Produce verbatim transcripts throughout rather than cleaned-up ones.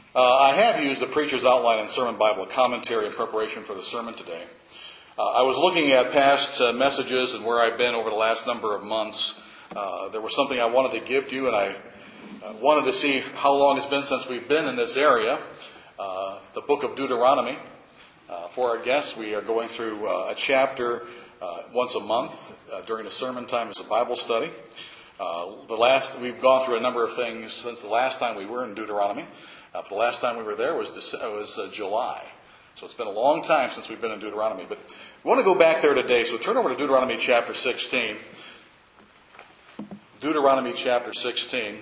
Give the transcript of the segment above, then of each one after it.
Uh, I have used the Preacher's Outline and Sermon Bible commentary in preparation for the sermon today. Uh, I was looking at past uh, messages and where I've been over the last number of months. Uh, there was something I wanted to give to you, and I uh, wanted to see how long it's been since we've been in this area. Uh, the book of Deuteronomy. Uh, for our guests, we are going through uh, a chapter uh, once a month uh, during the sermon time as a Bible study. Uh, the last we've gone through a number of things since the last time we were in Deuteronomy. Uh, the last time we were there was was uh, July. So it's been a long time since we've been in Deuteronomy. But we want to go back there today. So turn over to Deuteronomy chapter sixteen. Deuteronomy chapter sixteen.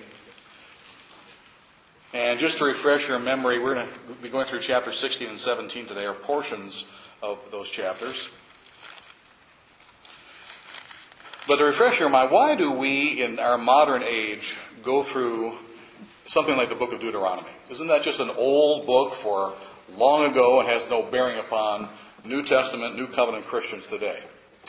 And just to refresh your memory, we're going to be going through chapter sixteen and seventeen today, or portions of those chapters. But to refresh your mind, why do we in our modern age go through something like the book of Deuteronomy? Isn't that just an old book for long ago and has no bearing upon New Testament, New Covenant Christians today?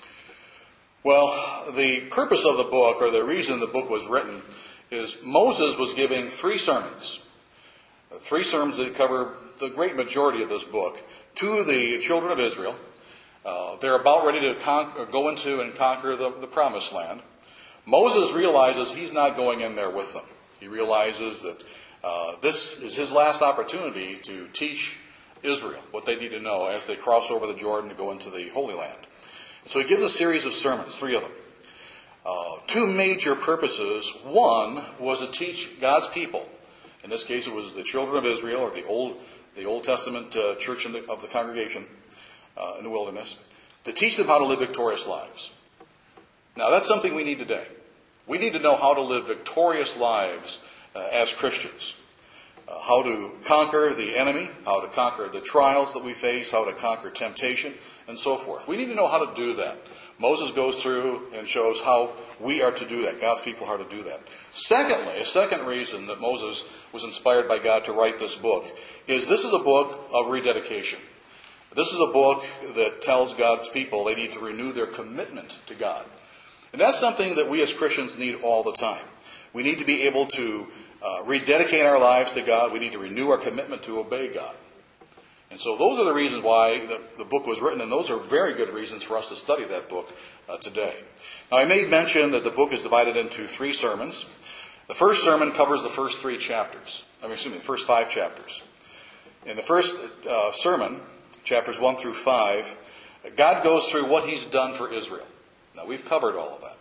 Well, the purpose of the book, or the reason the book was written, is Moses was giving three sermons. Three sermons that cover the great majority of this book to the children of Israel. Uh, they're about ready to conquer, go into and conquer the, the promised land. Moses realizes he's not going in there with them. He realizes that uh, this is his last opportunity to teach Israel what they need to know as they cross over the Jordan to go into the Holy Land. So he gives a series of sermons, three of them. Uh, two major purposes. One was to teach God's people. In this case, it was the children of Israel, or the Old, the Old Testament uh, church in the, of the congregation uh, in the wilderness, to teach them how to live victorious lives. Now, that's something we need today. We need to know how to live victorious lives uh, as Christians. Uh, how to conquer the enemy, how to conquer the trials that we face, how to conquer temptation, and so forth. We need to know how to do that. Moses goes through and shows how we are to do that, God's people are to do that. Secondly, a second reason that Moses was inspired by God to write this book is this is a book of rededication. This is a book that tells God's people they need to renew their commitment to God. And that's something that we as Christians need all the time. We need to be able to uh, rededicate our lives to God. We need to renew our commitment to obey God. And so those are the reasons why the, the book was written, and those are very good reasons for us to study that book uh, today. Now, I made mention that the book is divided into three sermons. The first sermon covers the first three chapters. I mean, excuse me, the first five chapters. In the first uh, sermon, chapters one through five, God goes through what he's done for Israel. Now, we've covered all of that.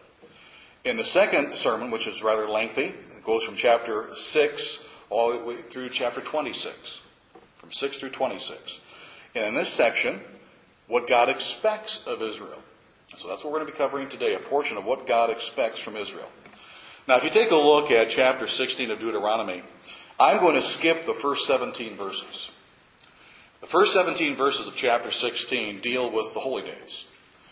In the second sermon, which is rather lengthy, it goes from chapter six all the way through chapter twenty-six. From six through twenty-six. And in this section, what God expects of Israel. So that's what we're going to be covering today, a portion of what God expects from Israel. Now, if you take a look at chapter sixteen of Deuteronomy, I'm going to skip the first seventeen verses. The first seventeen verses of chapter sixteen deal with the holy days.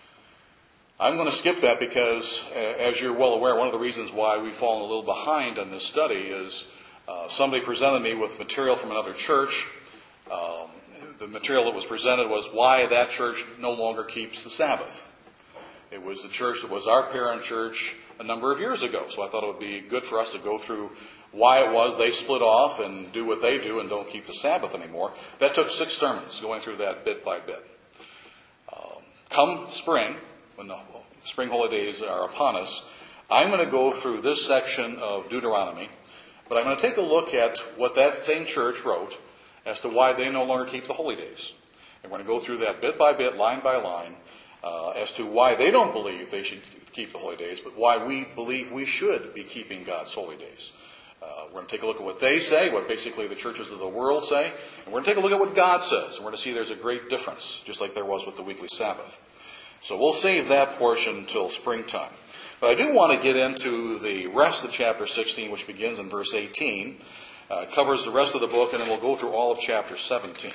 I'm going to skip that because, as you're well aware, one of the reasons why we've fallen a little behind on this study is uh, somebody presented me with material from another church. Um, the material that was presented was why that church no longer keeps the Sabbath. It was the church that was our parent church a number of years ago. So I thought it would be good for us to go through why it was they split off and do what they do and don't keep the Sabbath anymore. That took six sermons, going through that bit by bit. Um, come spring, when the spring holidays are upon us, I'm going to go through this section of Deuteronomy, but I'm going to take a look at what that same church wrote as to why they no longer keep the holy days. And we're going to go through that bit by bit, line by line, uh, as to why they don't believe they should keep the holy days, but why we believe we should be keeping God's holy days. Uh, we're going to take a look at what they say, what basically the churches of the world say, and we're going to take a look at what God says. And we're going to see there's a great difference, just like there was with the weekly Sabbath. So we'll save that portion until springtime. But I do want to get into the rest of chapter sixteen, which begins in verse eighteen. Uh, covers the rest of the book, and then we'll go through all of chapter seventeen.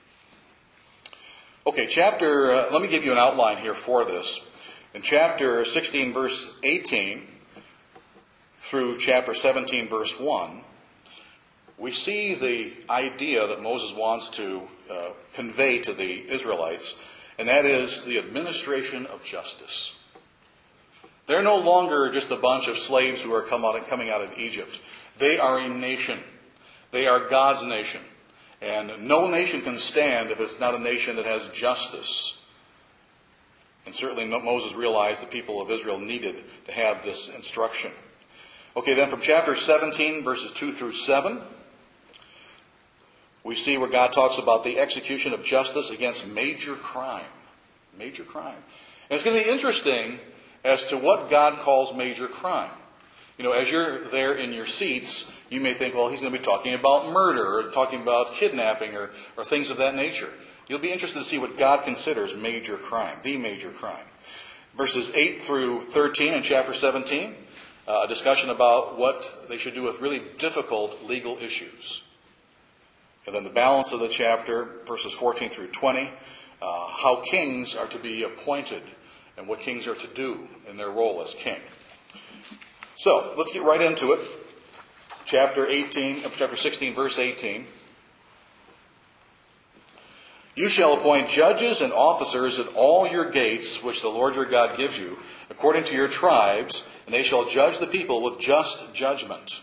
Okay, chapter, uh, let me give you an outline here for this. In chapter sixteen, verse eighteen, through chapter seventeen, verse one, we see the idea that Moses wants to uh, convey to the Israelites, and that is the administration of justice. They're no longer just a bunch of slaves who are come out, coming out of Egypt. They are a nation. They are God's nation. And no nation can stand if it's not a nation that has justice. And certainly Moses realized the people of Israel needed to have this instruction. Okay, then from chapter seventeen, verses two through seven, we see where God talks about the execution of justice against major crime. Major crime. And it's going to be interesting as to what God calls major crime. You know, as you're there in your seats, you may think, well, he's going to be talking about murder or talking about kidnapping or, or things of that nature. You'll be interested to see what God considers major crime, the major crime. Verses eight through thirteen in chapter seventeen, uh, a discussion about what they should do with really difficult legal issues. And then the balance of the chapter, verses fourteen through twenty, uh, how kings are to be appointed and what kings are to do in their role as king. So, let's get right into it. Chapter eighteen, chapter sixteen, verse eighteen. You shall appoint judges and officers at all your gates, which the Lord your God gives you, according to your tribes, and they shall judge the people with just judgment.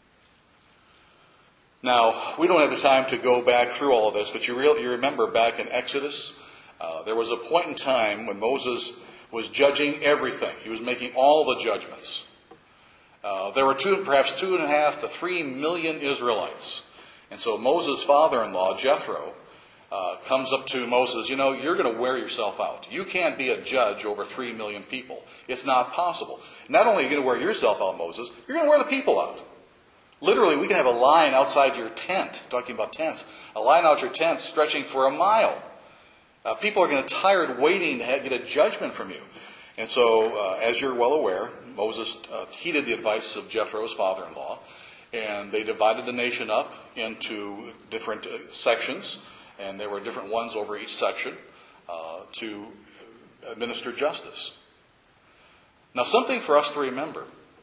Now, we don't have the time to go back through all of this, but you, re- you remember back in Exodus, uh, there was a point in time when Moses was judging everything. He was making all the judgments. Uh, there were two, perhaps two and a half to three million Israelites. And so Moses' father-in-law, Jethro, uh, comes up to Moses, you know, you're going to wear yourself out. You can't be a judge over three million people. It's not possible. Not only are you going to wear yourself out, Moses, you're going to wear the people out. Literally, we can have a line outside your tent, talking about tents, a line out your tent stretching for a mile. Uh, people are going to get tired waiting to have, get a judgment from you. And so, uh, as you're well aware, Moses uh, heeded the advice of Jethro's father-in-law, and they divided the nation up into different uh, sections, and there were different ones over each section uh, to administer justice. Now, something for us to remember.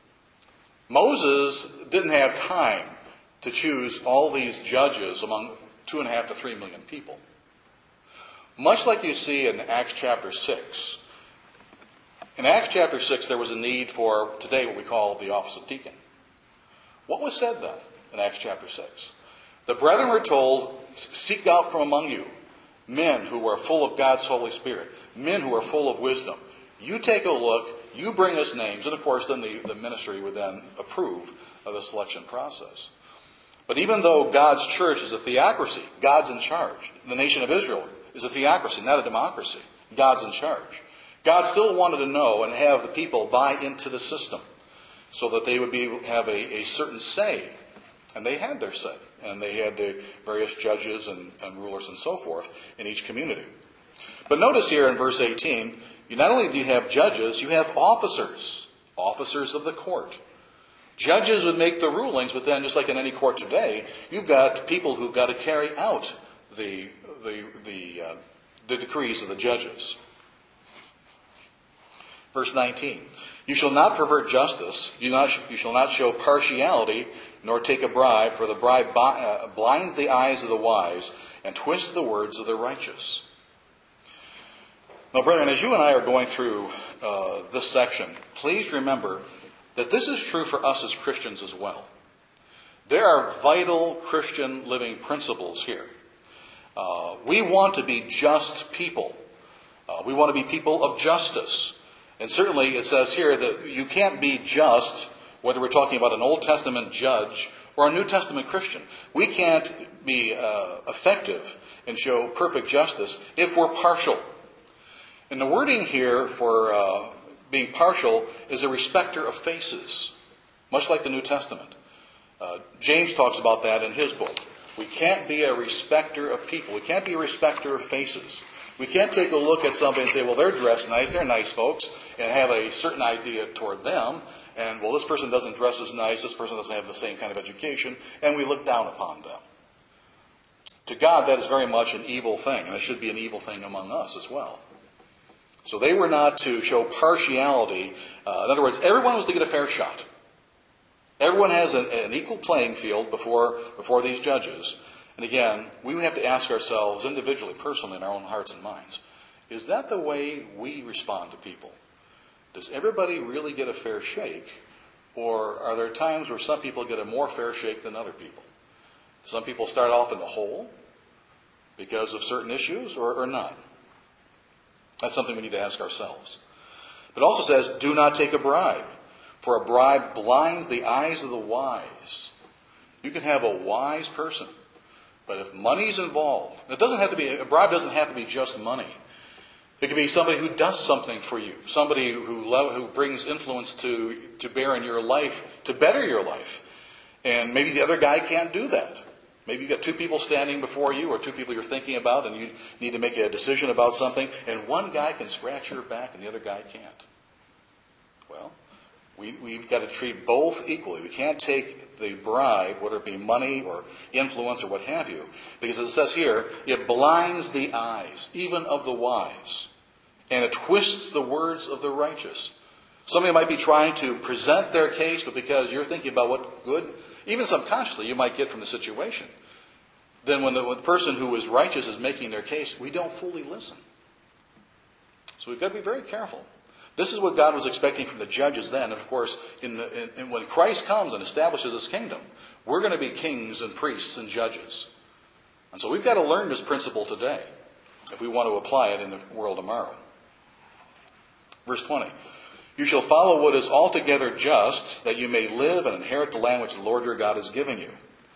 Moses didn't have time to choose all these judges among two and a half to three million people. Much like you see in Acts chapter six. In Acts chapter six, there was a need for, today, what we call the office of deacon. What was said then in Acts chapter six? The brethren were told, seek out from among you men who are full of God's Holy Spirit, men who are full of wisdom. You take a look, you bring us names, and of course then the, the ministry would then approve of the selection process. But even though God's church is a theocracy, God's in charge. The nation of Israel is a theocracy, not a democracy. God's in charge. God still wanted to know and have the people buy into the system so that they would be have a, a certain say. And they had their say. And they had the various judges and, and rulers and so forth in each community. But notice here in verse eighteen, you not only do you have judges, you have officers. Officers of the court. Judges would make the rulings, but then just like in any court today, you've got people who've got to carry out the, the, the, uh, the decrees of the judges. Verse nineteen, you shall not pervert justice, you, not, you shall not show partiality, nor take a bribe, for the bribe blinds the eyes of the wise and twists the words of the righteous. Now, brethren, as you and I are going through uh, this section, please remember that this is true for us as Christians as well. There are vital Christian living principles here. Uh, we want to be just people. Uh, we want to be people of justice. And certainly it says here that you can't be just, whether we're talking about an Old Testament judge or a New Testament Christian. We can't be uh, effective and show perfect justice if we're partial. And the wording here for uh, being partial is a respecter of faces, much like the New Testament. Uh, James talks about that in his book. We can't be a respecter of people. We can't be a respecter of faces. We can't take a look at somebody and say, well, they're dressed nice, they're nice folks, and have a certain idea toward them. And, well, this person doesn't dress as nice, this person doesn't have the same kind of education, and we look down upon them. To God, that is very much an evil thing, and it should be an evil thing among us as well. So they were not to show partiality. Uh, in other words, everyone was to get a fair shot. Everyone has an, an equal playing field before, before these judges. And again, we have to ask ourselves individually, personally, in our own hearts and minds, is that the way we respond to people? Does everybody really get a fair shake? Or are there times where some people get a more fair shake than other people? Some people start off in the hole, because of certain issues or, or not? That's something we need to ask ourselves. But it also says, do not take a bribe, for a bribe blinds the eyes of the wise. You can have a wise person, but if money's involved, it doesn't have to be, a bribe doesn't have to be just money. It could be somebody who does something for you, somebody who love, who brings influence to, to bear in your life, to better your life. And maybe the other guy can't do that. Maybe you've got two people standing before you or two people you're thinking about and you need to make a decision about something, and one guy can scratch your back and the other guy can't. Well, we, we've got to treat both equally. We can't take the bribe, whether it be money or influence or what have you, because as it says here, it blinds the eyes, even of the wise, and it twists the words of the righteous. Somebody might be trying to present their case, but because you're thinking about what good, even subconsciously, you might get from the situation, then when the, when the person who is righteous is making their case, we don't fully listen. So we've got to be very careful. This is what God was expecting from the judges then. And of course, in the, in, in, when Christ comes and establishes his kingdom, we're going to be kings and priests and judges. And so we've got to learn this principle today if we want to apply it in the world tomorrow. Verse twenty. You shall follow what is altogether just, that you may live and inherit the land which the Lord your God has given you.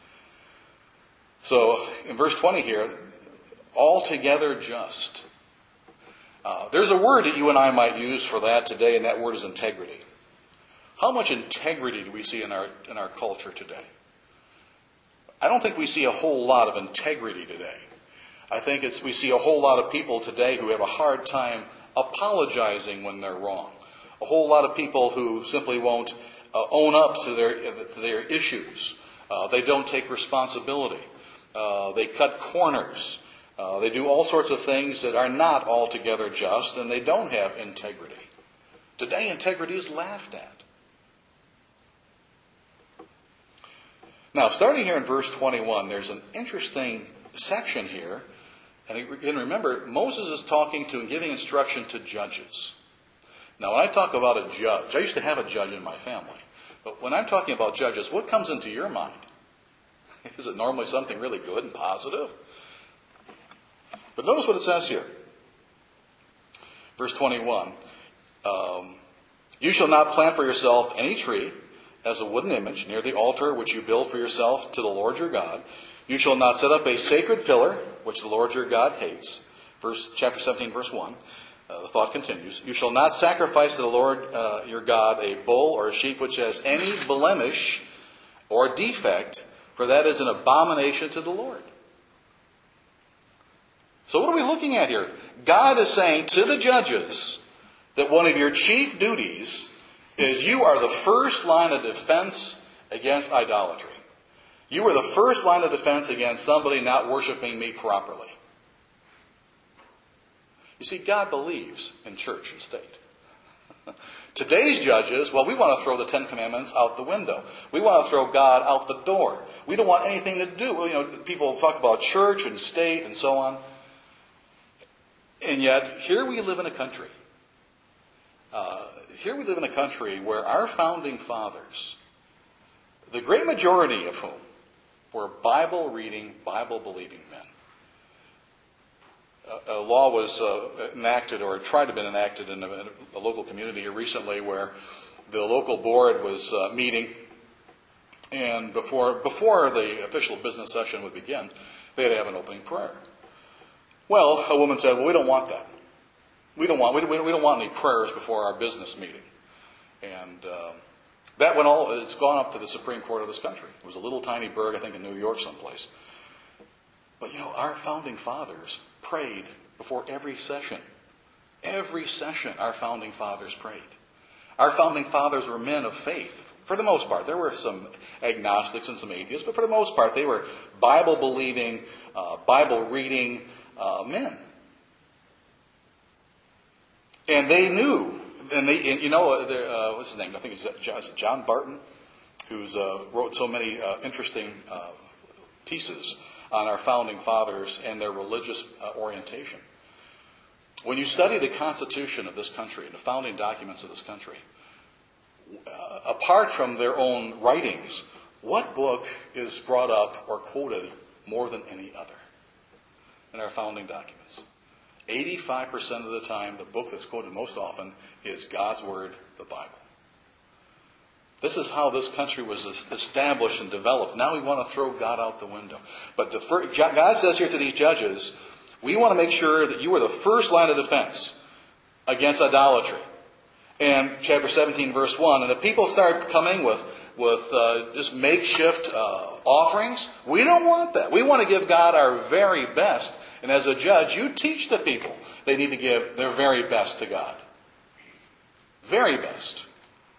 So, in verse twenty here, altogether just. Uh, there's a word that you and I might use for that today, and that word is integrity. How much integrity do we see in our in our culture today? I don't think we see a whole lot of integrity today. I think it's we see a whole lot of people today who have a hard time apologizing when they're wrong. A whole lot of people who simply won't uh, own up to their to their issues. Uh, they don't take responsibility. Uh, they cut corners. Uh, they do all sorts of things that are not altogether just, and they don't have integrity. Today, integrity is laughed at. Now, starting here in verse twenty-one, there's an interesting section here. And again, remember, Moses is talking to and giving instruction to judges. Now, when I talk about a judge, I used to have a judge in my family. But when I'm talking about judges, what comes into your mind? Is it normally something really good and positive? But notice what it says here. Verse twenty-one. Um, you shall not plant for yourself any tree as a wooden image near the altar which you build for yourself to the Lord your God. You shall not set up a sacred pillar which the Lord your God hates. Verse chapter seventeen, verse one. Uh, the thought continues. You shall not sacrifice to the Lord uh, your God a bull or a sheep which has any blemish or defect, for that is an abomination to the Lord. So what are we looking at here? God is saying to the judges that one of your chief duties is you are the first line of defense against idolatry. You are the first line of defense against somebody not worshiping me properly. You see, God believes in church and state. Today's judges, well, we want to throw the Ten Commandments out the window. We want to throw God out the door. We don't want anything to do. You know, people talk about church and state and so on. And yet, here we live in a country. Uh, here we live in a country where our founding fathers, the great majority of whom were Bible-reading, Bible-believing men. A law was uh, enacted or tried to have been enacted in a, in a local community here recently where the local board was uh, meeting, and before before the official business session would begin, they had to have an opening prayer. Well, a woman said, well, we don't want that. We don't want we don't, we don't want any prayers before our business meeting. And uh, that went all, it's gone up to the Supreme Court of this country. It was a little tiny burg, I think in New York someplace. But you know, our founding fathers prayed before every session. Every session our founding fathers prayed. Our founding fathers were men of faith, for the most part. There were some agnostics and some atheists, but for the most part they were Bible-believing, uh, Bible-reading uh, men. And they knew, and they, and you know, uh, what's his name? I think it's John Barton, who's uh, wrote so many uh, interesting uh, pieces on our founding fathers and their religious uh, orientation. When you study the Constitution of this country and the founding documents of this country, uh, apart from their own writings, what book is brought up or quoted more than any other? in our founding documents. eighty-five percent of the time, the book that's quoted most often is God's Word, the Bible. This is how this country was established and developed. Now we want to throw God out the window. But the first, God says here to these judges, we want to make sure that you are the first line of defense against idolatry. And chapter seventeen, verse one, and if people start coming with, with uh, just makeshift uh, offerings, we don't want that. We want to give God our very best. And as a judge, you teach the people they need to give their very best to God. Very best.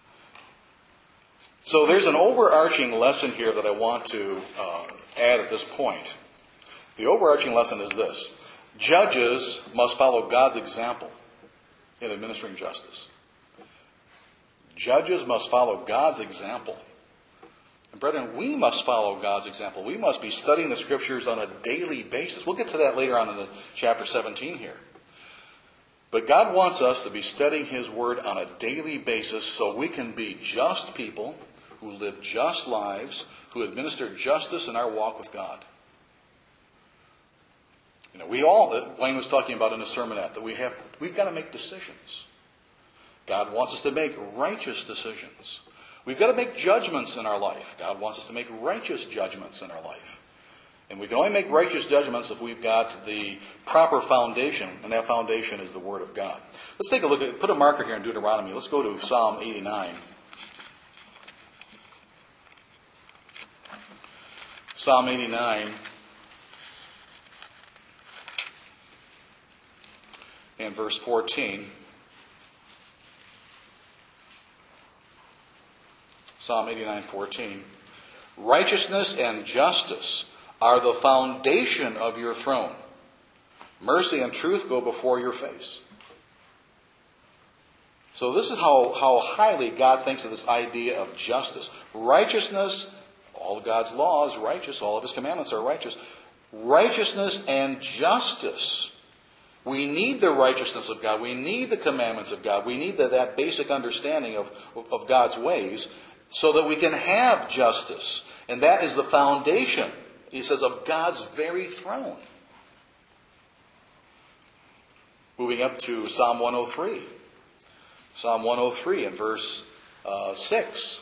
So there's an overarching lesson here that I want to uh, add at this point. The overarching lesson is this. Judges must follow God's example in administering justice. Judges must follow God's example. And brethren, we must follow God's example. We must be studying the Scriptures on a daily basis. We'll get to that later on in the chapter seventeen here. But God wants us to be studying His Word on a daily basis so we can be just people who live just lives, who administer justice in our walk with God. You know, we all, that Wayne was talking about in the sermonette, that we have, we've got to make decisions. God wants us to make righteous decisions. We've got to make judgments in our life. God wants us to make righteous judgments in our life. And we can only make righteous judgments if we've got the proper foundation, and that foundation is the Word of God. Let's take a look at, put a marker here in Deuteronomy. Let's go to Psalm eighty-nine. Psalm eighty-nine. And verse fourteen. Psalm eighty-nine, fourteen. Righteousness and justice are the foundation of your throne. Mercy and truth go before your face. So this is how, how highly God thinks of this idea of justice. Righteousness, all of God's law is righteous, all of His commandments are righteous. Righteousness and justice. We need the righteousness of God. We need the commandments of God. We need the, that basic understanding of, of God's ways so that we can have justice. And that is the foundation, he says, of God's very throne. Moving up to Psalm one oh three. Psalm one oh three and verse uh, six.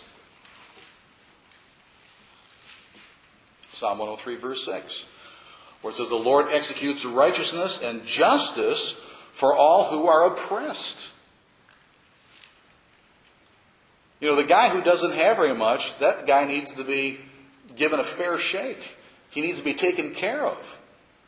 Psalm one oh three, verse six. Where it says, the Lord executes righteousness and justice for all who are oppressed. You know, the guy who doesn't have very much, that guy needs to be given a fair shake. He needs to be taken care of.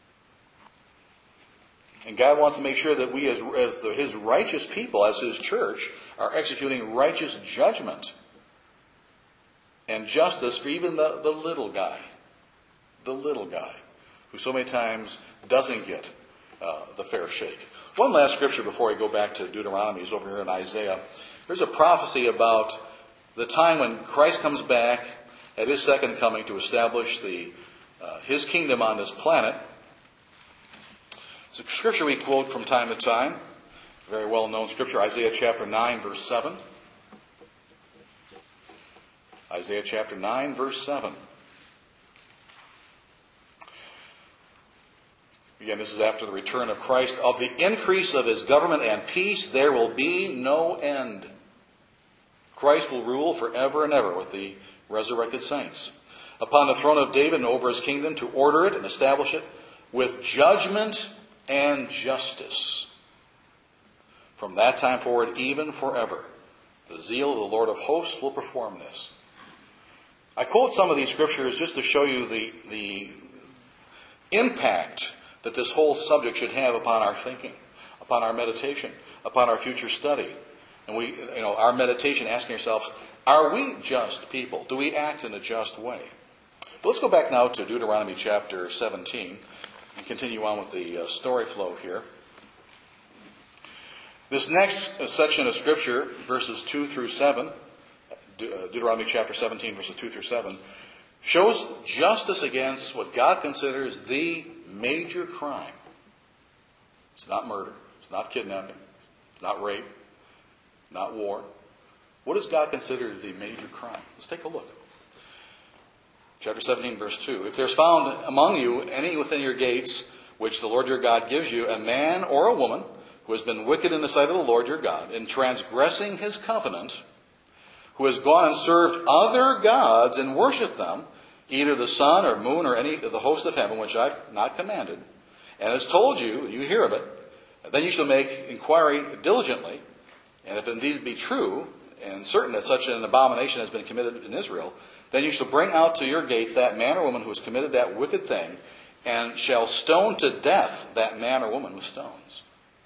And God wants to make sure that we as, as the, His righteous people, as His church, are executing righteous judgment and justice for even the, the little guy. The little guy who so many times doesn't get uh, the fair shake. One last scripture before I go back to Deuteronomy is over here in Isaiah. There's a prophecy about the time when Christ comes back at His second coming to establish the uh, His kingdom on this planet. It's a scripture we quote from time to time. Very well-known scripture, Isaiah chapter nine, verse seven. Isaiah chapter nine, verse seven. Again, this is after the return of Christ. Of the increase of His government and peace, there will be no end. Christ will rule forever and ever with the resurrected saints. Upon the throne of David and over His kingdom, to order it and establish it with judgment and justice. From that time forward, even forever, the zeal of the Lord of hosts will perform this. I quote some of these scriptures just to show you the, the impact that this whole subject should have upon our thinking, upon our meditation, upon our future study. And we, you know, our meditation, asking ourselves, are we just people? Do we act in a just way? But let's go back now to Deuteronomy chapter seventeen and continue on with the uh, story flow here. This next section of Scripture, verses two through seven, De- uh, Deuteronomy chapter seventeen, verses two through seven, shows justice against what God considers the major crime. It's not murder. It's not kidnapping. It's not rape. Not war. What does God consider the major crime? Let's take a look. Chapter seventeen, verse two. If there's found among you any within your gates which the Lord your God gives you, a man or a woman who has been wicked in the sight of the Lord your God, in transgressing his covenant, who has gone and served other gods and worshipped them, either the sun or moon or any of the host of heaven, which I've not commanded, and has told you, you hear of it, then you shall make inquiry diligently, and if indeed it be true, and certain that such an abomination has been committed in Israel, then you shall bring out to your gates that man or woman who has committed that wicked thing, and shall stone to death that man or woman with stones.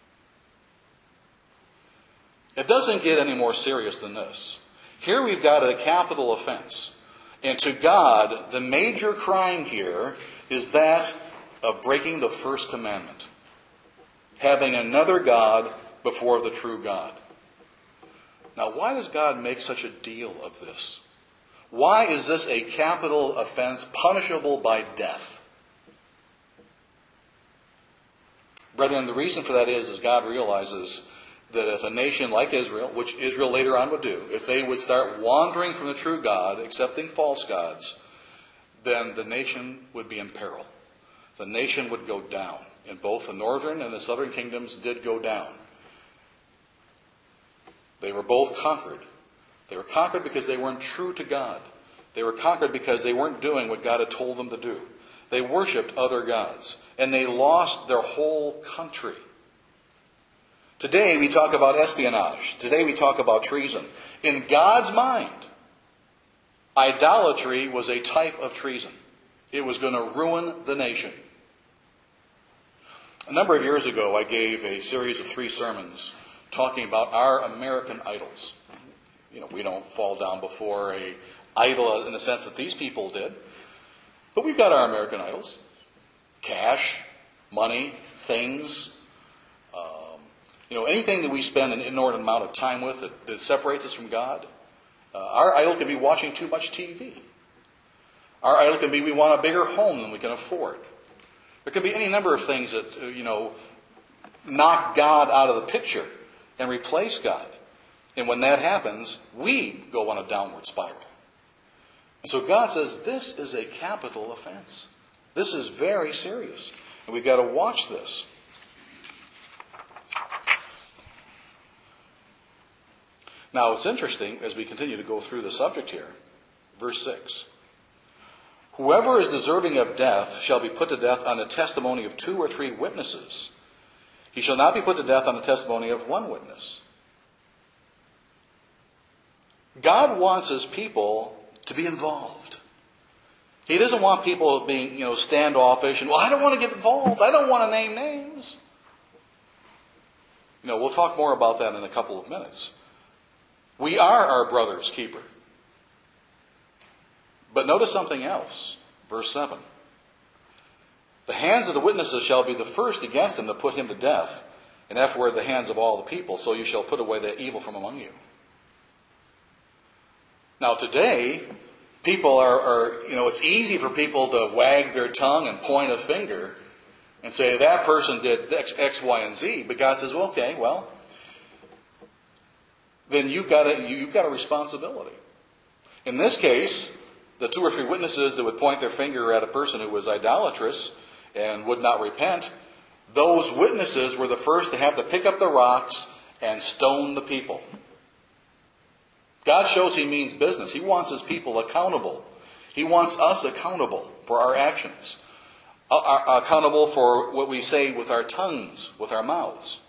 It doesn't get any more serious than this. Here we've got a capital offense. And to God, the major crime here is that of breaking the first commandment. Having another God before the true God. Now, why does God make such a deal of this? Why is this a capital offense punishable by death? Brethren, the reason for that is, is God realizes that if a nation like Israel, which Israel later on would do, if they would start wandering from the true God, accepting false gods, then the nation would be in peril. The nation would go down. And both the northern and the southern kingdoms did go down. They were both conquered. They were conquered because they weren't true to God. They were conquered because they weren't doing what God had told them to do. They worshipped other gods. And they lost their whole country. Today we talk about espionage. Today we talk about treason. In God's mind, idolatry was a type of treason. It was going to ruin the nation. A number of years ago, I gave a series of three sermons talking about our American idols. You know, we don't fall down before a idol in the sense that these people did. But we've got our American idols. Cash, money, things. Um, you know, anything that we spend an inordinate amount of time with that, that separates us from God. Uh, our idol can be watching too much T V. Our idol can be we want a bigger home than we can afford. There can be any number of things that, uh, you know, knock God out of the picture and replace God. And when that happens, we go on a downward spiral. And so God says this is a capital offense. This is very serious. And we've got to watch this. Now, it's interesting as we continue to go through the subject here. Verse six. Whoever is deserving of death shall be put to death on the testimony of two or three witnesses. He shall not be put to death on the testimony of one witness. God wants his people to be involved. He doesn't want people being, you know, standoffish and, well, I don't want to get involved. I don't want to name names. You know, we'll talk more about that in a couple of minutes. We are our brother's keeper. But notice something else. Verse seven. The hands of the witnesses shall be the first against him to put him to death, and afterward the hands of all the people, so you shall put away the evil from among you. Now today, people are, are, you know, it's easy for people to wag their tongue and point a finger and say that person did X, X, Y, and Z. But God says, well, okay, well, then you've got a, you've got a responsibility. In this case, the two or three witnesses that would point their finger at a person who was idolatrous and would not repent, those witnesses were the first to have to pick up the rocks and stone the people. God shows he means business. He wants his people accountable. He wants us accountable for our actions. Uh, accountable for what we say with our tongues, with our mouths.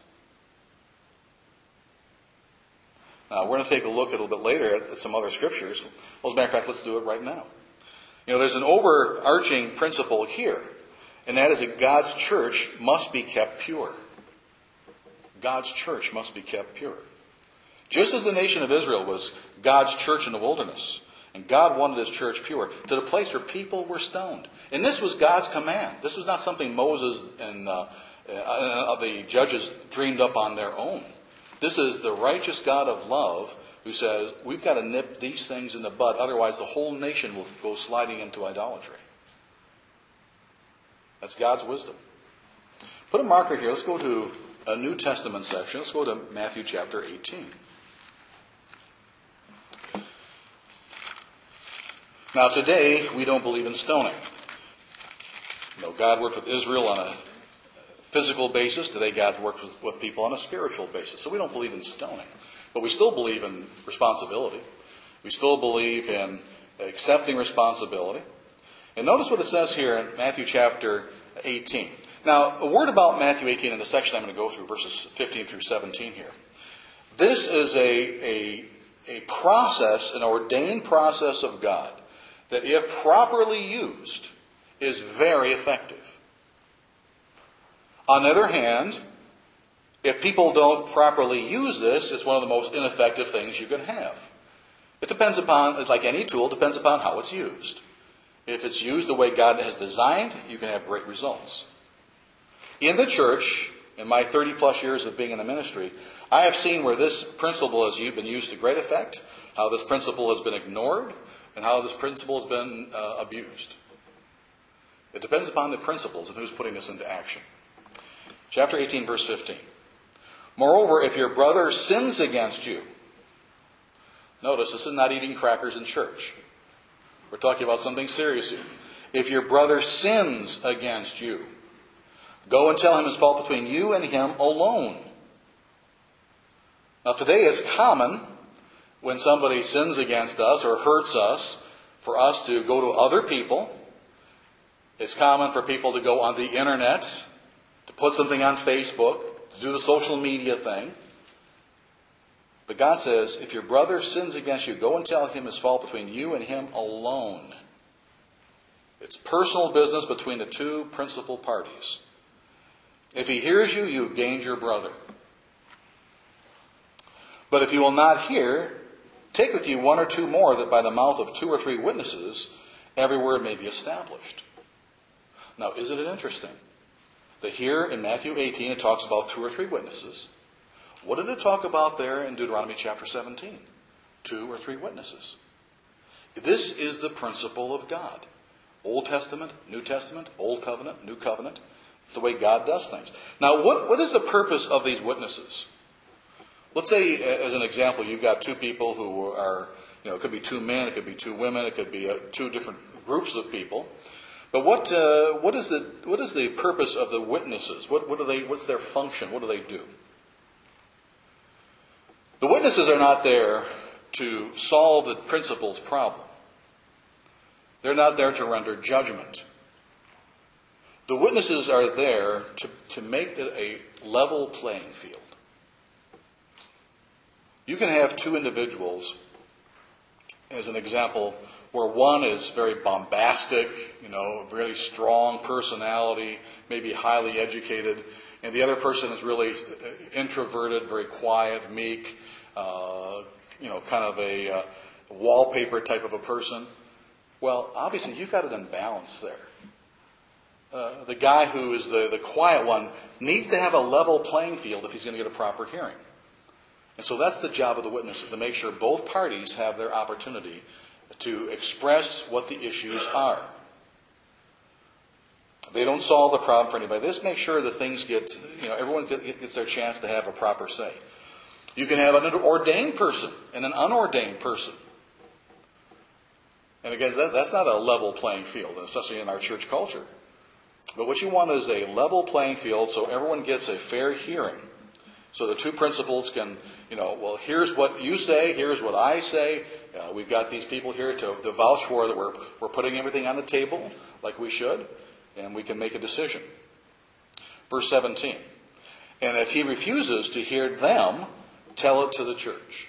Now, we're going to take a look a little bit later at, at some other scriptures. Well, as a matter of fact, let's do it right now. You know, there's an overarching principle here, and that is that God's church must be kept pure. God's church must be kept pure. Just as the nation of Israel was God's church in the wilderness, and God wanted his church pure, to the place where people were stoned. And this was God's command. This was not something Moses and uh, uh, the judges dreamed up on their own. This is the righteous God of love who says, we've got to nip these things in the bud, otherwise the whole nation will go sliding into idolatry. That's God's wisdom. Put a marker here. Let's go to a New Testament section. Let's go to Matthew chapter eighteen. Now today, we don't believe in stoning. You know, God worked with Israel on a physical basis. Today God works with, with people on a spiritual basis. So we don't believe in stoning. But we still believe in responsibility. We still believe in accepting responsibility. And notice what it says here in Matthew chapter eighteen. Now, a word about Matthew eighteen in the section I'm going to go through, verses fifteen through seventeen here. This is a, a, a process, an ordained process of God, that if properly used, is very effective. On the other hand, if people don't properly use this, it's one of the most ineffective things you can have. It depends upon, like any tool, depends upon how it's used. If it's used the way God has designed, you can have great results. In the church, in my thirty plus years of being in the ministry, I have seen where this principle has been used to great effect, how this principle has been ignored, and how this principle has been uh, abused. It depends upon the principles and who's putting this into action. Chapter eighteen, verse fifteen. Moreover, if your brother sins against you, notice this is not eating crackers in church. We're talking about something serious here. If your brother sins against you, go and tell him his fault between you and him alone. Now today it's common when somebody sins against us or hurts us for us to go to other people. It's common for people to go on the internet, to put something on Facebook, to do the social media thing. But God says, if your brother sins against you, go and tell him his fault between you and him alone. It's personal business between the two principal parties. If he hears you, you've gained your brother. But if he will not hear, take with you one or two more, that by the mouth of two or three witnesses, every word may be established. Now, isn't it interesting that here in Matthew eighteen it talks about two or three witnesses? What did it talk about there in Deuteronomy chapter seventeen? Two or three witnesses. This is the principle of God. Old Testament, New Testament, Old Covenant, New Covenant. It's the way God does things. Now, what, what is the purpose of these witnesses? Let's say, as an example, you've got two people who are, you know, it could be two men, it could be two women, it could be uh, two different groups of people. But what uh, what is the what is the purpose of the witnesses? What what do they? What's their function? What do they do? The witnesses are not there to solve the principal's problem. They're not there to render judgment. The witnesses are there to, to make it a level playing field. You can have two individuals, as an example, where one is very bombastic, you know, really strong personality, maybe highly educated, and the other person is really introverted, very quiet, meek, uh, you know, kind of a uh, wallpaper type of a person. Well, obviously, you've got an imbalance there. Uh, the guy who is the, the quiet one needs to have a level playing field if he's going to get a proper hearing. And so that's the job of the witnesses, to make sure both parties have their opportunity to express what the issues are. They don't solve the problem for anybody. They just make sure that things get, you know, everyone gets their chance to have a proper say. You can have an ordained person and an unordained person. And again, that, that's not a level playing field, especially in our church culture. But what you want is a level playing field so everyone gets a fair hearing. So the two principals can, you know, well, here's what you say, here's what I say. Uh, we've got these people here to, to vouch for that we're, we're putting everything on the table like we should, and we can make a decision. Verse seventeen. And if he refuses to hear them, tell it to the church.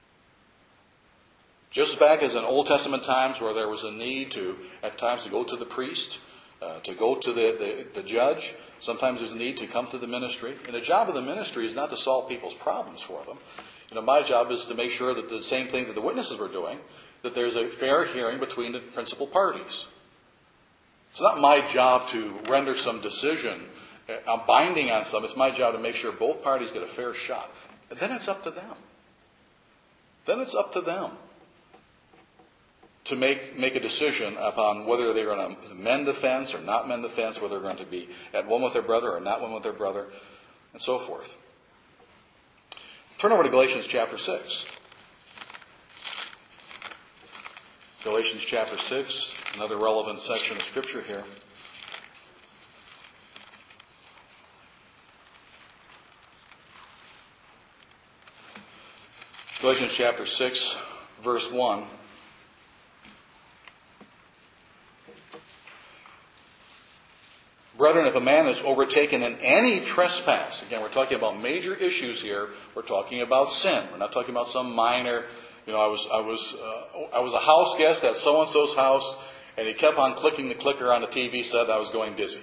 Just back as in Old Testament times where there was a need to, at times, to go to the priest, uh, to go to the, the, the judge. Sometimes there's a need to come to the ministry. And the job of the ministry is not to solve people's problems for them. You know, my job is to make sure that the same thing that the witnesses were doing, that there's a fair hearing between the principal parties. It's not my job to render some decision. I'm binding on some. It's my job to make sure both parties get a fair shot. And then it's up to them. Then it's up to them to make, make a decision upon whether they're going to mend the fence or not mend the fence, whether they're going to be at one with their brother or not one with their brother, and so forth. Turn over to Galatians chapter six. Galatians chapter six, another relevant section of Scripture here. Galatians chapter six, verse one. Brethren, if a man is overtaken in any trespass, again, we're talking about major issues here. We're talking about sin. We're not talking about some minor, you know, I was I was uh, I was a house guest at so-and-so's house, and he kept on clicking the clicker on the T V set. I was going dizzy.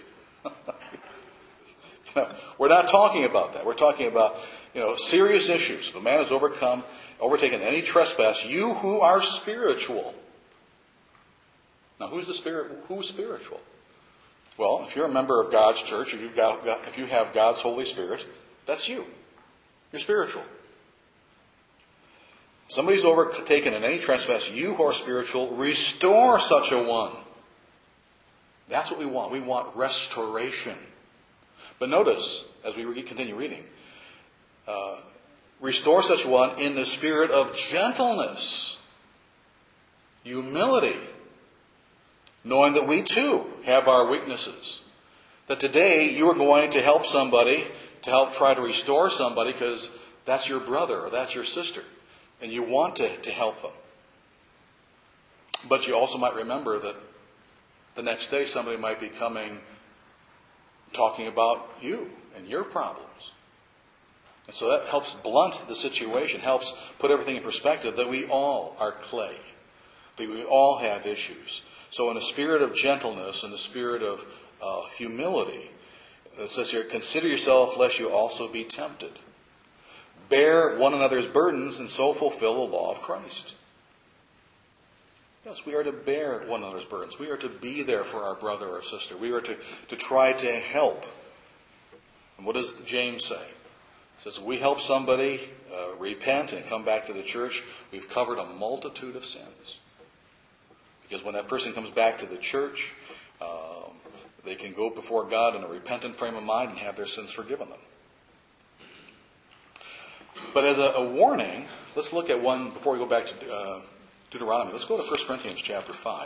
No, we're not talking about that. We're talking about, you know, serious issues. If a man is overcome, overtaken in any trespass, you who are spiritual. Now, who's the spirit? Who's spiritual? Well, if you're a member of God's church, if, you've got, if you have God's Holy Spirit, that's you. You're spiritual. If somebody's overtaken in any trespass, you who are spiritual, restore such a one. That's what we want. We want restoration. But notice, as we continue reading, uh, restore such one in the spirit of gentleness, humility, knowing that we too have our weaknesses. That today you are going to help somebody, to help try to restore somebody, because that's your brother or that's your sister. And you want to, to help them. But you also might remember that the next day somebody might be coming talking about you and your problems. And so that helps blunt the situation, helps put everything in perspective, that we all are clay. That we all have issues. So in a spirit of gentleness, in the spirit of uh, humility, it says here, consider yourself lest you also be tempted. Bear one another's burdens and so fulfill the law of Christ. Yes, we are to bear one another's burdens. We are to be there for our brother or sister. We are to, to try to help. And what does James say? It says, if we help somebody uh, repent and come back to the church, we've covered a multitude of sins. Because when that person comes back to the church, um, they can go before God in a repentant frame of mind and have their sins forgiven them. But as a, a warning, let's look at one, before we go back to uh, Deuteronomy, let's go to First Corinthians chapter five.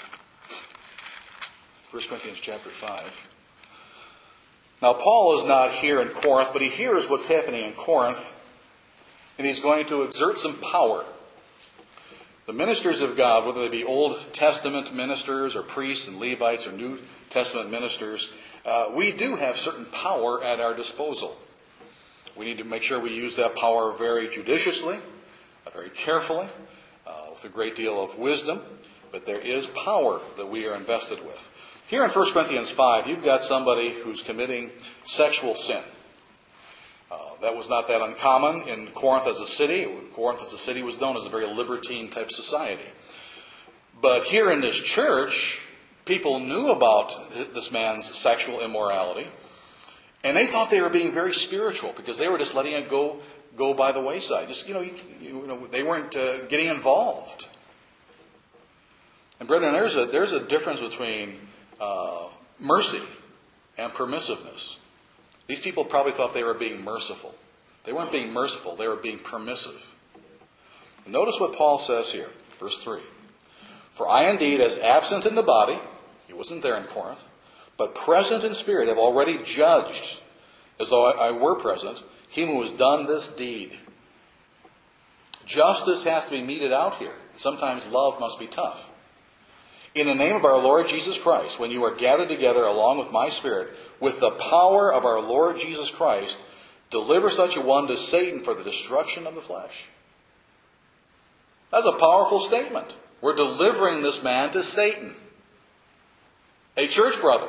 First Corinthians chapter five. Now, Paul is not here in Corinth, but he hears what's happening in Corinth, and he's going to exert some power. The ministers of God, whether they be Old Testament ministers or priests and Levites or New Testament ministers, uh, we do have certain power at our disposal. We need to make sure we use that power very judiciously, uh, very carefully, uh, with a great deal of wisdom. But there is power that we are invested with. Here in First Corinthians five, you've got somebody who's committing sexual sin. Uh, that was not that uncommon in Corinth as a city. Corinth as a city was known as a very libertine type society. But here in this church, people knew about this man's sexual immorality. And they thought they were being very spiritual because they were just letting it go go by the wayside. Just, you know, you, you know they weren't uh, getting involved. And brethren, there's a, there's a difference between uh, mercy and permissiveness. These people probably thought they were being merciful. They weren't being merciful, they were being permissive. Notice what Paul says here, verse three. For I indeed, as absent in the body, he wasn't there in Corinth, but present in spirit, have already judged, as though I were present, him who has done this deed. Justice has to be meted out here. Sometimes love must be tough. In the name of our Lord Jesus Christ, when you are gathered together along with my spirit, with the power of our Lord Jesus Christ, deliver such a one to Satan for the destruction of the flesh. That's a powerful statement. We're delivering this man to Satan, a church brother,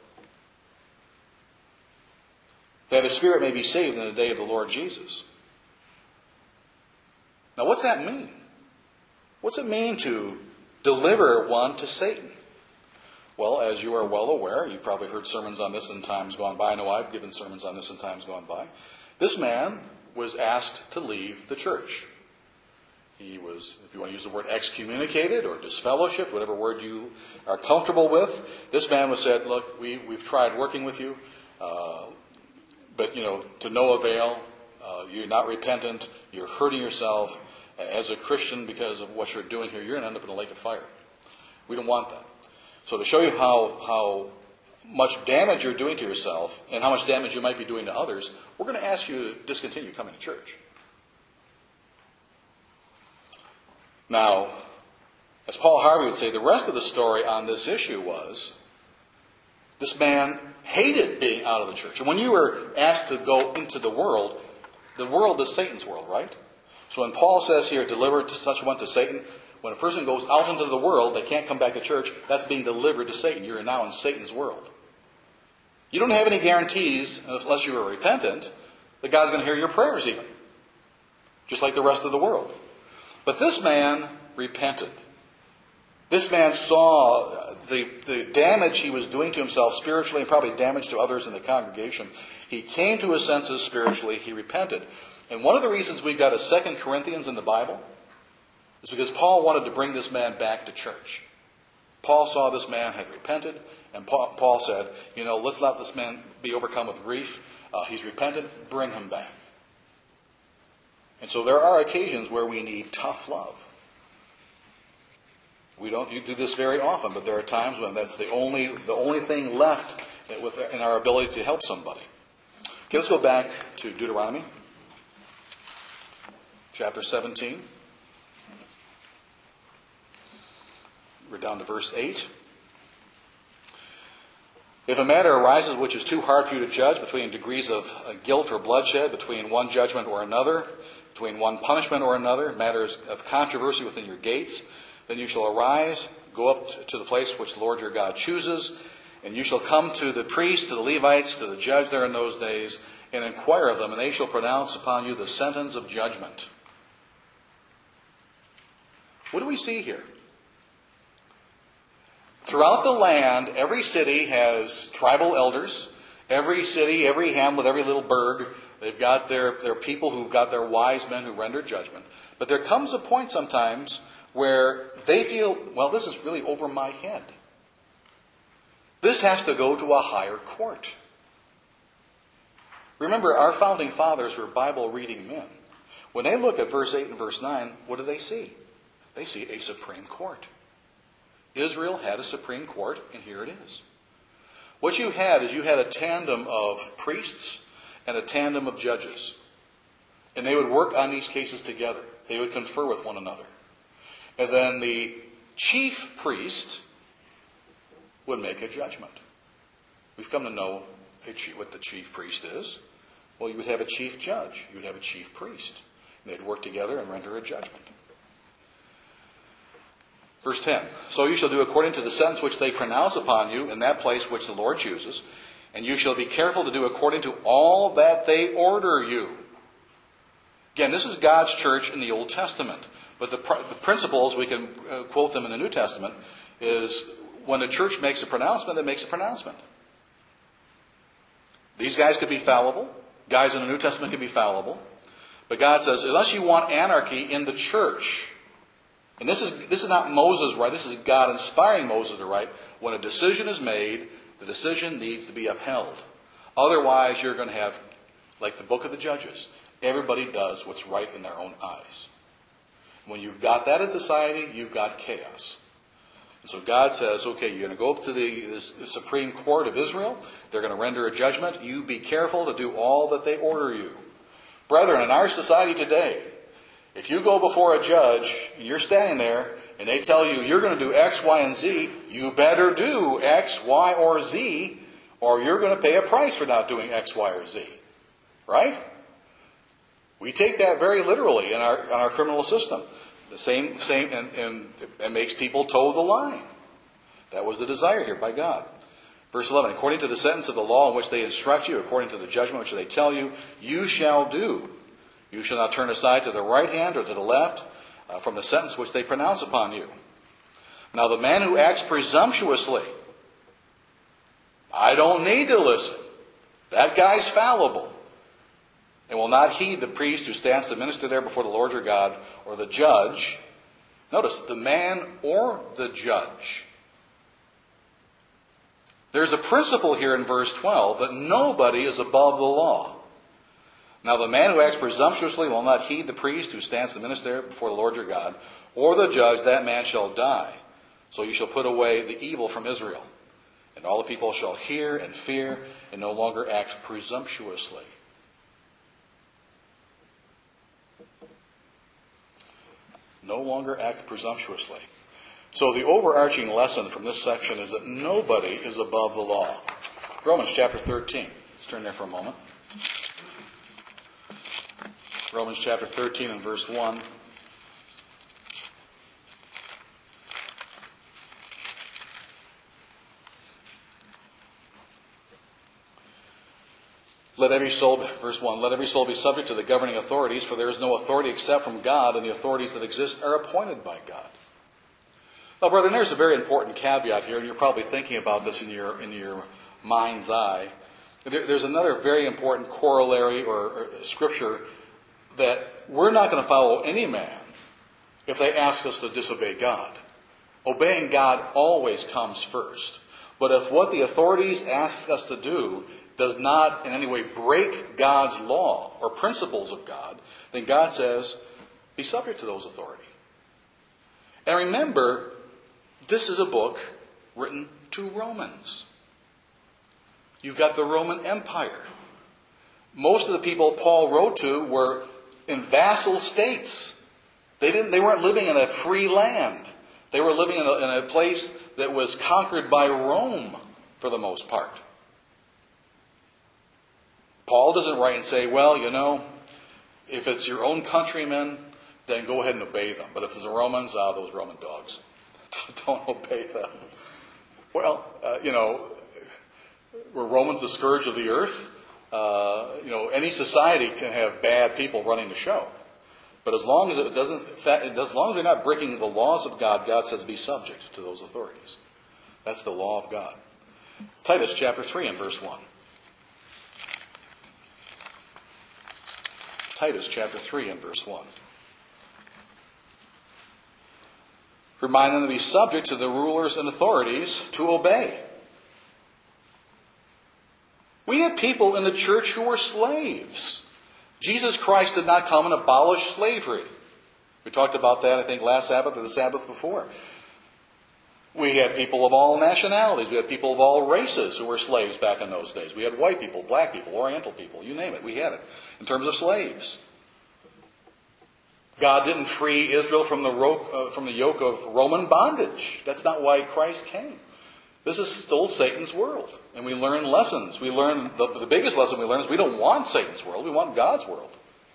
that his spirit may be saved in the day of the Lord Jesus. Now, what's that mean? What's it mean to deliver one to Satan? Well, as you are well aware, you've probably heard sermons on this in times gone by. I know I've given sermons on this in times gone by. This man was asked to leave the church. He was, if you want to use the word excommunicated or disfellowshipped, whatever word you are comfortable with, this man was said, look, we, we've tried working with you, uh, but, you know, to no avail. Uh, you're not repentant. You're hurting yourself. As a Christian, because of what you're doing here, you're going to end up in a lake of fire. We don't want that. So to show you how, how much damage you're doing to yourself and how much damage you might be doing to others, we're going to ask you to discontinue coming to church. Now, as Paul Harvey would say, the rest of the story on this issue was this man hated being out of the church. And when you were asked to go into the world, the world is Satan's world, right? So when Paul says here, deliver to such one to Satan, when a person goes out into the world, they can't come back to church, that's being delivered to Satan. You're now in Satan's world. You don't have any guarantees, unless you are repentant, that God's going to hear your prayers even. Just like the rest of the world. But this man repented. This man saw the, the damage he was doing to himself spiritually and probably damage to others in the congregation. He came to his senses spiritually. He repented. And one of the reasons we've got a Second Corinthians in the Bible is because Paul wanted to bring this man back to church. Paul saw this man had repented, and Paul, Paul said, you know, let's let this man be overcome with grief. Uh, he's repented, bring him back. And so there are occasions where we need tough love. We don't do this very often, but there are times when that's the only the only thing left in our ability to help somebody. Okay, let's go back to Deuteronomy, chapter seventeen. We're down to verse eight. If a matter arises which is too hard for you to judge between degrees of guilt or bloodshed, between one judgment or another, between one punishment or another, matters of controversy within your gates, then you shall arise, go up to the place which the Lord your God chooses, and you shall come to the priests, to the Levites, to the judge there in those days, and inquire of them, and they shall pronounce upon you the sentence of judgment. What do we see here? Throughout the land, every city has tribal elders. Every city, every hamlet, every little burg, they've got their, their people who've got their wise men who render judgment. But there comes a point sometimes where they feel, well, this is really over my head. This has to go to a higher court. Remember, our founding fathers were Bible-reading men. When they look at verse eight and verse nine, what do they see? They see a supreme court. Israel had a supreme court, and here it is. What you had is you had a tandem of priests and a tandem of judges. And they would work on these cases together. They would confer with one another. And then the chief priest would make a judgment. We've come to know a chief, what the chief priest is. Well, you would have a chief judge. You would have a chief priest. And they'd work together and render a judgment. Verse ten. So you shall do according to the sentence which they pronounce upon you in that place which the Lord chooses. And you shall be careful to do according to all that they order you. Again, this is God's church in the Old Testament. But the, the principles, we can uh, quote them in the New Testament, is when the church makes a pronouncement, it makes a pronouncement. These guys could be fallible. Guys in the New Testament could be fallible. But God says, unless you want anarchy in the church, and this is this is not Moses' right, this is God inspiring Moses to write, when a decision is made, the decision needs to be upheld. Otherwise, you're going to have, like the book of the Judges, everybody does what's right in their own eyes. When you've got that in society, you've got chaos. And so God says, okay, you're going to go up to the, the Supreme Court of Israel. They're going to render a judgment. You be careful to do all that they order you. Brethren, in our society today, if you go before a judge, and you're standing there, and they tell you you're going to do X, Y, and Z, you better do X, Y, or Z, or you're going to pay a price for not doing X, Y, or Z. Right? We take that very literally in our, in our criminal system. The same, same, and, and it makes people toe the line. That was the desire here by God. Verse eleven, according to the sentence of the law in which they instruct you, according to the judgment which they tell you, you shall do. You shall not turn aside to the right hand or to the left uh, from the sentence which they pronounce upon you. Now the man who acts presumptuously, I don't need to listen. That guy's fallible. And will not heed the priest who stands to minister there before the Lord your God, or the judge. Notice, the man or the judge. There's a principle here in verse twelve that nobody is above the law. Now the man who acts presumptuously will not heed the priest who stands to minister there before the Lord your God, or the judge, that man shall die. So you shall put away the evil from Israel. And all the people shall hear and fear, and no longer act No longer act presumptuously. So the overarching lesson from this section is that nobody is above the law. Romans chapter thirteen. Let's turn there for a moment. Romans chapter thirteen and verse one. Let every soul, verse one, let every soul be subject to the governing authorities, for there is no authority except from God, and the authorities that exist are appointed by God. Now, brethren, there's a very important caveat here, and you're probably thinking about this in your in your mind's eye. There's another very important corollary or, or scripture that we're not going to follow any man if they ask us to disobey God. Obeying God always comes first. But if what the authorities ask us to do does not in any way break God's law or principles of God, then God says, be subject to those authorities. And remember, this is a book written to Romans. You've got the Roman Empire. Most of the people Paul wrote to were in vassal states. They didn't. They weren't living in a free land. They were living in a, in a place that was conquered by Rome for the most part. Paul doesn't write and say, well, you know, if it's your own countrymen, then go ahead and obey them. But if it's the Romans, ah, those Roman dogs. Don't obey them. Well, uh, you know, were Romans the scourge of the earth? Uh, you know, any society can have bad people running the show. But as long as it doesn't, as long as they're not breaking the laws of God, God says be subject to those authorities. That's the law of God. Titus chapter three and verse one. Titus chapter three and verse one. Remind them to be subject to the rulers and authorities to obey. We had people in the church who were slaves. Jesus Christ did not come and abolish slavery. We talked about that, I think, last Sabbath or the Sabbath before. We had people of all nationalities. We had people of all races who were slaves back in those days. We had white people, black people, Oriental people, you name it. We had it in terms of slaves. God didn't free Israel from the, ro- uh, from the yoke of Roman bondage. That's not why Christ came. This is still Satan's world. And we learn lessons. We learn, the, the biggest lesson we learn is we don't want Satan's world. We want God's world.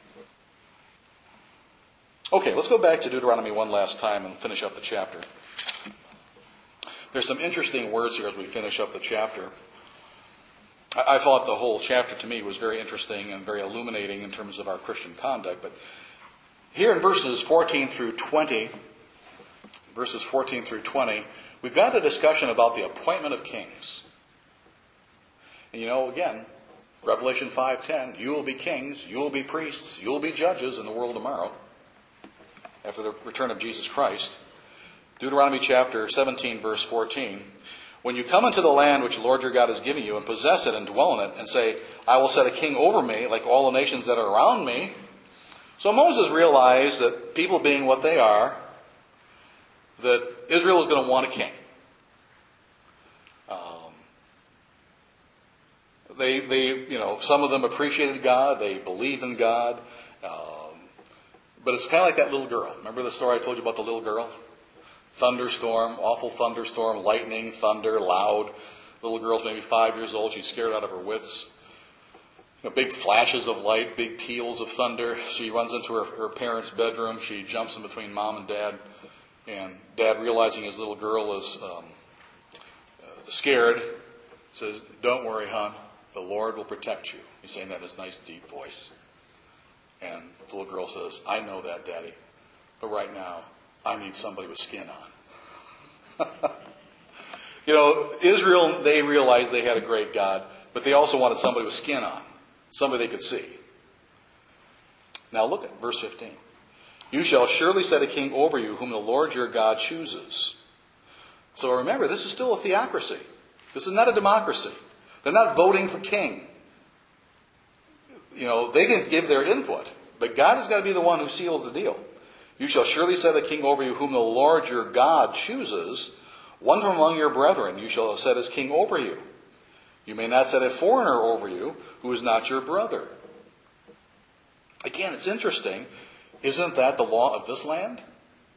Okay, let's go back to Deuteronomy one last time and finish up the chapter. There's some interesting words here as we finish up the chapter. I, I thought the whole chapter to me was very interesting and very illuminating in terms of our Christian conduct. But here in verses fourteen through twenty, verses fourteen through twenty, we've got a discussion about the appointment of kings. And you know, again, Revelation five ten, you will be kings, you will be priests, you will be judges in the world tomorrow, after the return of Jesus Christ. Deuteronomy chapter seventeen, verse fourteen. When you come into the land which the Lord your God is giving you and possess it and dwell in it and say, I will set a king over me like all the nations that are around me. So Moses realized that people being what they are, that Israel is going to want a king. Um, they, they, you know, some of them appreciated God. They believed in God. Um, but it's kind of like that little girl. Remember the story I told you about the little girl? Thunderstorm, awful thunderstorm, lightning, thunder, loud. Little girl's maybe five years old. She's scared out of her wits. You know, big flashes of light, big peals of thunder. She runs into her, her parents' bedroom. She jumps in between mom and dad. And dad, realizing his little girl is um, uh, scared, says, don't worry, hon. The Lord will protect you. He's saying that in his nice, deep voice. And the little girl says, I know that, Daddy. But right now, I need somebody with skin on. You know, Israel, they realized they had a great God, but they also wanted somebody with skin on. Somebody they could see. Now look at verse fifteen. You shall surely set a king over you whom the Lord your God chooses. So remember, this is still a theocracy. This is not a democracy. They're not voting for king. You know, they can give their input, but God has got to be the one who seals the deal. You shall surely set a king over you whom the Lord your God chooses, one from among your brethren you shall set as king over you. You may not set a foreigner over you who is not your brother. Again, it's interesting. Isn't that the law of this land?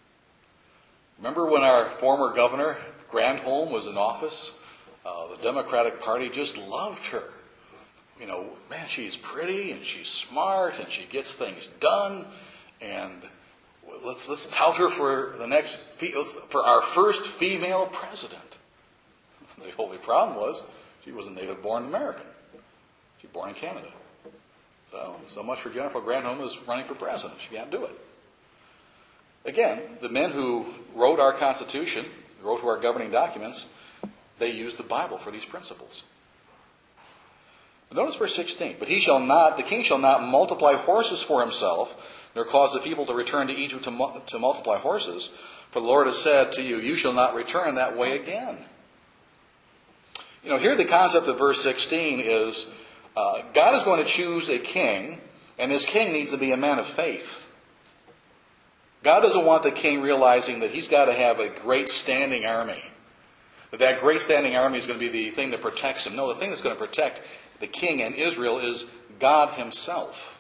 Remember when our former governor, Granholm, was in office? Uh, the Democratic Party just loved her. You know, man, she's pretty and she's smart and she gets things done. And let's let's tout her for the next for our first female president. The only problem was she was a native-born American. She was born in Canada. So, so much for Jennifer Granholm as running for president. She can't do it. Again, the men who wrote our Constitution, wrote our governing documents, they used the Bible for these principles. But notice verse sixteen. But he shall not, the king shall not multiply horses for himself, nor cause the people to return to Egypt to, mu- to multiply horses. For the Lord has said to you, you shall not return that way again. You know, here the concept of verse sixteen is uh, God is going to choose a king, and this king needs to be a man of faith. God doesn't want the king realizing that he's got to have a great standing army. That that great standing army is going to be the thing that protects him. No, the thing that's going to protect the king and Israel is God himself.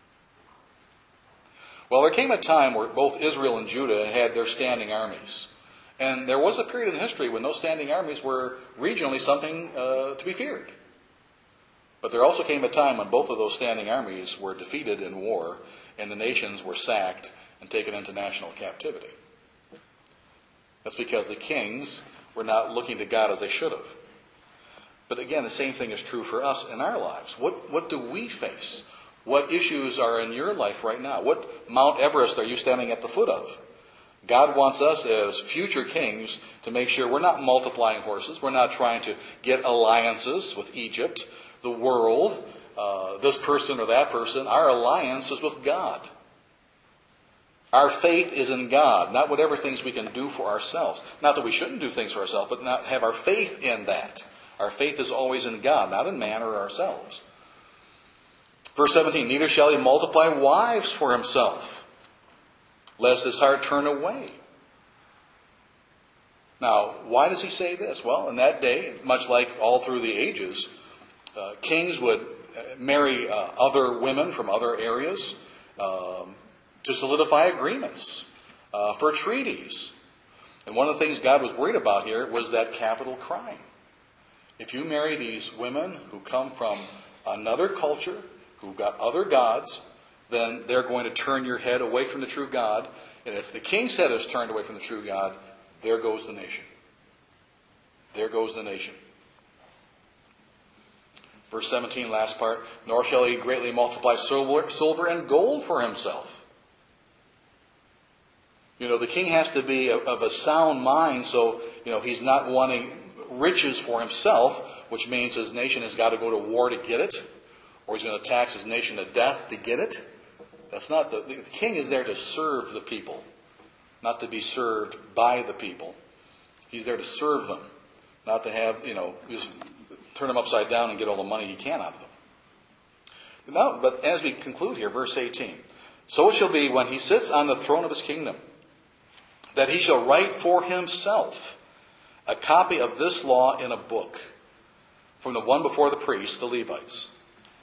Well, there came a time where both Israel and Judah had their standing armies. And there was a period in history when those standing armies were regionally something uh, to be feared. But there also came a time when both of those standing armies were defeated in war and the nations were sacked and taken into national captivity. That's because the kings were not looking to God as they should have. But again, the same thing is true for us in our lives. What, what do we face? What issues are in your life right now? What Mount Everest are you standing at the foot of? God wants us as future kings to make sure we're not multiplying horses. We're not trying to get alliances with Egypt, the world, uh, this person or that person. Our alliance is with God. Our faith is in God, not whatever things we can do for ourselves. Not that we shouldn't do things for ourselves, but not have our faith in that. Our faith is always in God, not in man or ourselves. Verse seventeen, neither shall he multiply wives for himself, lest his heart turn away. Now, why does he say this? Well, in that day, much like all through the ages, uh, kings would marry uh, other women from other areas, um, to solidify agreements, uh, for treaties. And one of the things God was worried about here was that capital crime. If you marry these women who come from another culture, who've got other gods, then they're going to turn your head away from the true God. And if the king's head is turned away from the true God, there goes the nation. There goes the nation. Verse seventeen, last part, nor shall he greatly multiply silver, silver and gold for himself. You know, the king has to be of a sound mind, so, you know, he's not wanting riches for himself, which means his nation has got to go to war to get it, or he's going to tax his nation to death to get it. That's not the, the king is there to serve the people, not to be served by the people. He's there to serve them, not to have, you know, just turn them upside down and get all the money he can out of them. Now, but as we conclude here, verse eighteen, so it shall be when he sits on the throne of his kingdom, that he shall write for himself a copy of this law in a book, from the one before the priests, the Levites.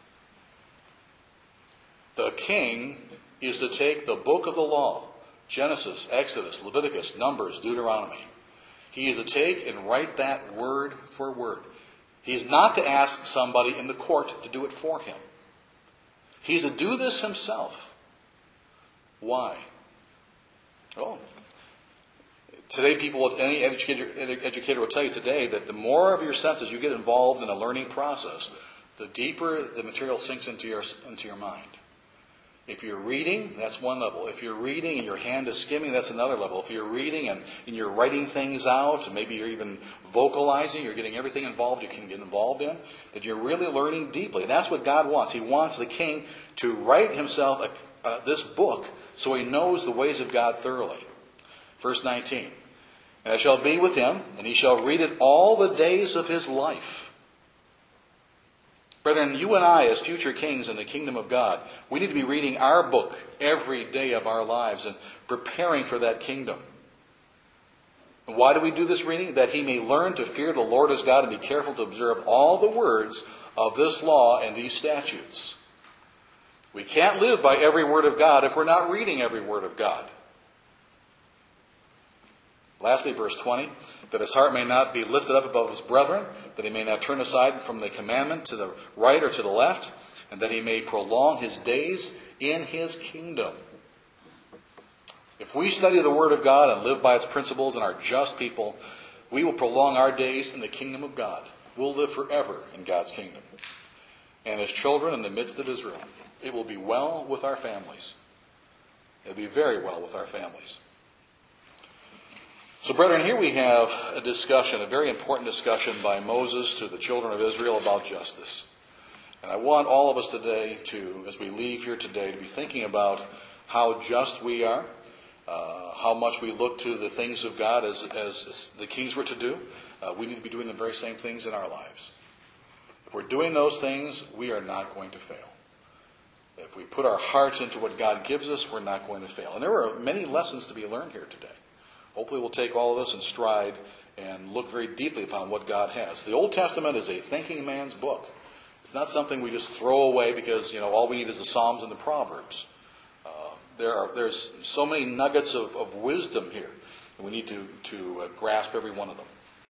The king is to take the book of the law, Genesis, Exodus, Leviticus, Numbers, Deuteronomy. He is to take and write that word for word. He is not to ask somebody in the court to do it for him. He is to do this himself. Why? Well, today, people, any educator, educator will tell you today that the more of your senses you get involved in a learning process, the deeper the material sinks into your into your mind. If you're reading, that's one level. If you're reading and your hand is skimming, that's another level. If you're reading and, and you're writing things out, and maybe you're even vocalizing, you're getting everything involved you can get involved in, that you're really learning deeply. That's what God wants. He wants the king to write himself a, uh, this book so he knows the ways of God thoroughly. Verse nineteen, and it shall be with him, and he shall read it all the days of his life. Brethren, you and I, as future kings in the kingdom of God, we need to be reading our book every day of our lives and preparing for that kingdom. And why do we do this reading? That he may learn to fear the Lord his God and be careful to observe all the words of this law and these statutes. We can't live by every word of God if we're not reading every word of God. Lastly, verse twenty, that his heart may not be lifted up above his brethren, that he may not turn aside from the commandment to the right or to the left, and that he may prolong his days in his kingdom. If we study the Word of God and live by its principles and are just people, we will prolong our days in the kingdom of God. We'll live forever in God's kingdom. And as children in the midst of Israel, it will be well with our families. It'll be very well with our families. So, brethren, here we have a discussion, a very important discussion by Moses to the children of Israel about justice. And I want all of us today to, as we leave here today, to be thinking about how just we are, uh, how much we look to the things of God as, as the keys were to do. Uh, we need to be doing the very same things in our lives. If we're doing those things, we are not going to fail. If we put our heart into what God gives us, we're not going to fail. And there are many lessons to be learned here today. Hopefully we'll take all of this in stride and look very deeply upon what God has. The Old Testament is a thinking man's book. It's not something we just throw away because, you know, all we need is the Psalms and the Proverbs. Uh, there are there's so many nuggets of, of wisdom here, and we need to, to uh, grasp every one of them.